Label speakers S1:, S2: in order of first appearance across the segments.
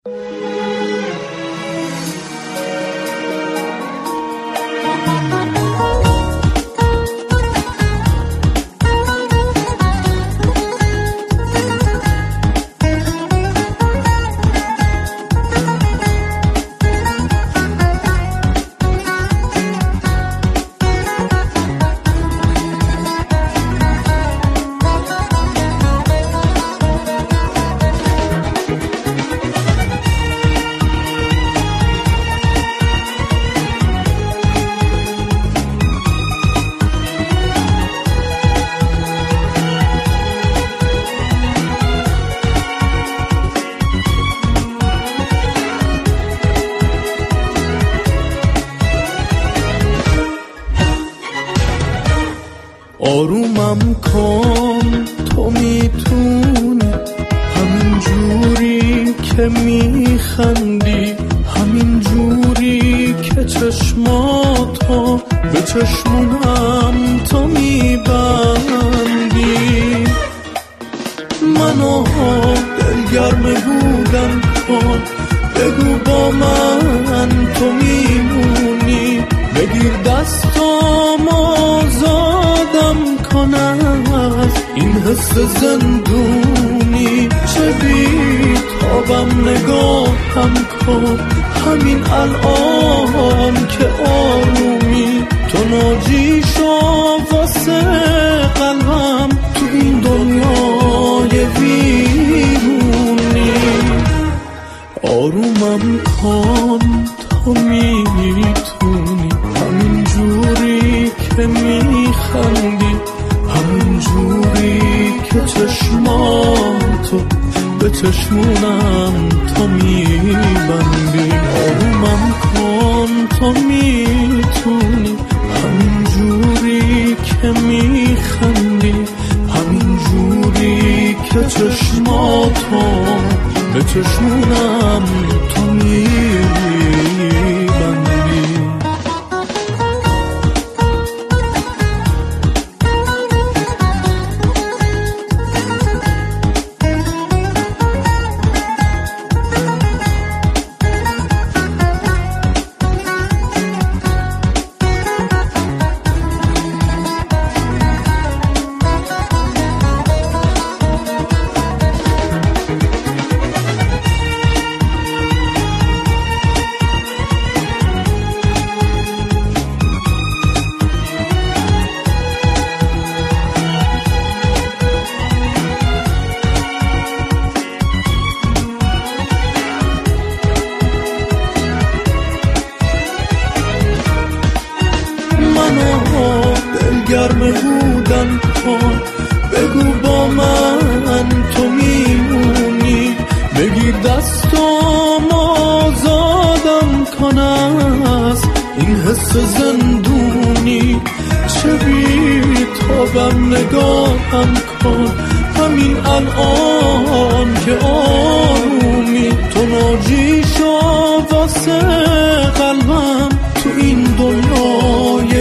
S1: آرومم کن تو میتونی، همین جوری که میخندی، همین جوری که چشماتو به چشمونم تو میبندی. منو دلگرم بودن کن، بگو با من تو میمونی، بگیر دستام آزادم کن از این حس زندونی. چه بیتابم نگاهم کن، همین الان که آرومی، تو ناجی شو واسه قلبم تو این دنیای ویرونی. آرومم کن تو میتونی، همین جوری که میخندی، همین جوری که چشماتو به چشمونم تو میبندی. آرومم کن تو میتونی، همین جوری که میخندی، همین جوری که چشماتو به چشمونم تو میبندی. دلگرم بودن کن، بگو با من تو میمونی، بگیر دستام آزادم کن از این حس زندونی. چه بیتابم نگاهم کن، همین الان که آرومی، تو ناجی شو واسه قلبم تو این دنیای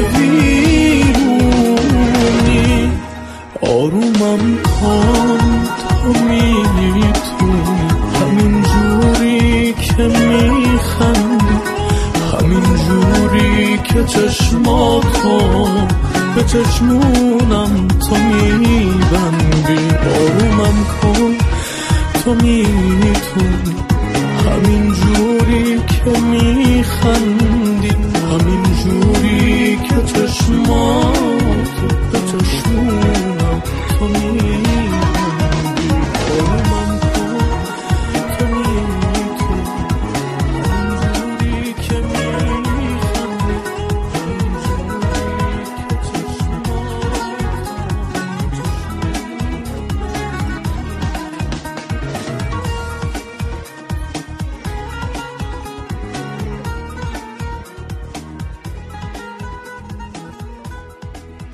S1: ویرونی. آرومم کن تو میتونی، همین جوری که میخندی، همین جوری که چشماتو به چشمونم تو میبندی. آرومم کن تو میتونی، همین جوری که میخندی، همین جوری که چشماتو به چشمونم تو میبندی. آرومم کن تو میتونی، همین جوری که میخندی، همین جوری که چشماتو.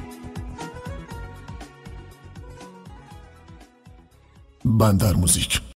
S2: بندر موزیک.